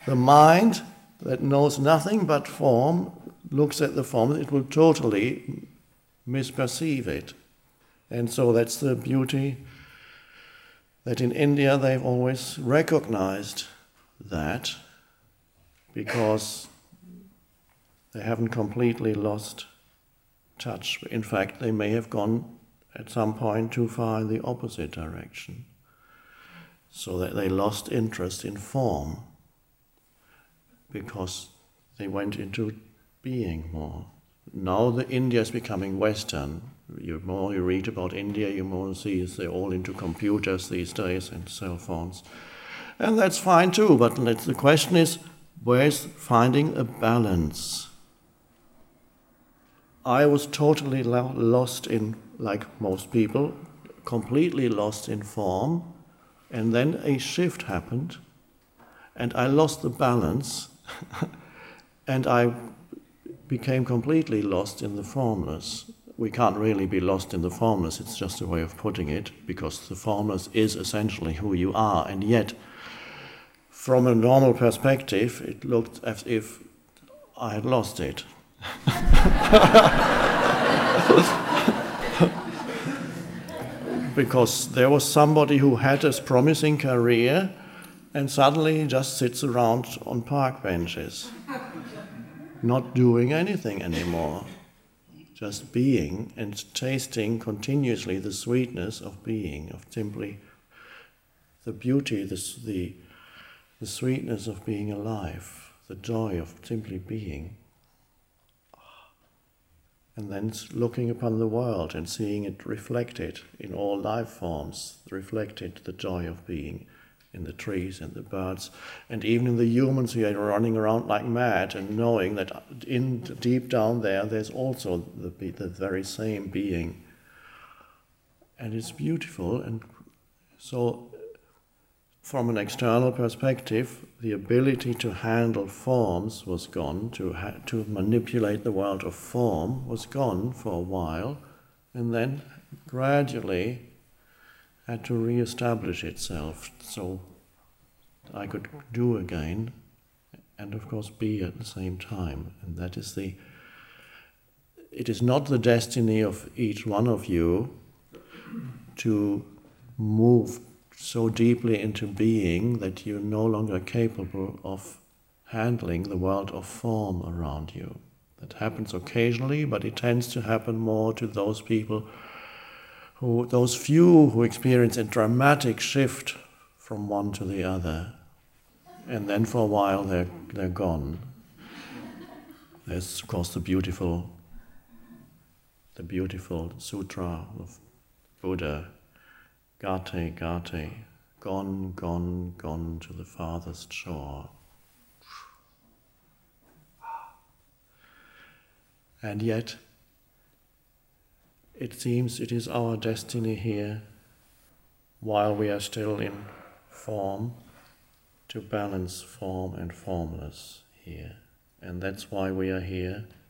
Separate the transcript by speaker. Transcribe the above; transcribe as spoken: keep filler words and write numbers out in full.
Speaker 1: The mind that knows nothing but form looks at the form, it will totally misperceive it. And so that's the beauty that in India they've always recognized that, because they haven't completely lost touch. In fact, they may have gone at some point too far in the opposite direction, so that they lost interest in form because they went into being more. Now the India is becoming Western. The more you read about India, you more see they're all into computers these days and cell phones. And that's fine too, but the question is, where's finding a balance? I was totally lo- lost in, like most people, completely lost in form, and then a shift happened, and I lost the balance, and I became completely lost in the formless. We can't really be lost in the formless, it's just a way of putting it, because the formless is essentially who you are, and yet, from a normal perspective, it looked as if I had lost it. Because there was somebody who had a promising career and suddenly he just sits around on park benches, not doing anything anymore, just being and tasting continuously the sweetness of being, of simply the beauty, the, the, the sweetness of being alive, the joy of simply being. And then looking upon the world and seeing it reflected in all life forms, reflected the joy of being in the trees and the birds, and even in the humans who are running around like mad, and knowing that in deep down there, there's also the, the very same being. And it's beautiful. And so from an external perspective, the ability to handle forms was gone, to ha- to manipulate the world of form was gone for a while, and then gradually had to re-establish itself, so I could do again, and of course be at the same time. And that is the, it is not the destiny of each one of you to move so deeply into being that you're no longer capable of handling the world of form around you. That happens occasionally, but it tends to happen more to those people who, those few who experience a dramatic shift from one to the other, and then for a while they're they're gone. There's of course the beautiful, the beautiful sutra of Buddha. Gate, gate, gone, gone, gone to the farthest shore. And yet, it seems it is our destiny here, while we are still in form, to balance form and formless here. And that's why we are here,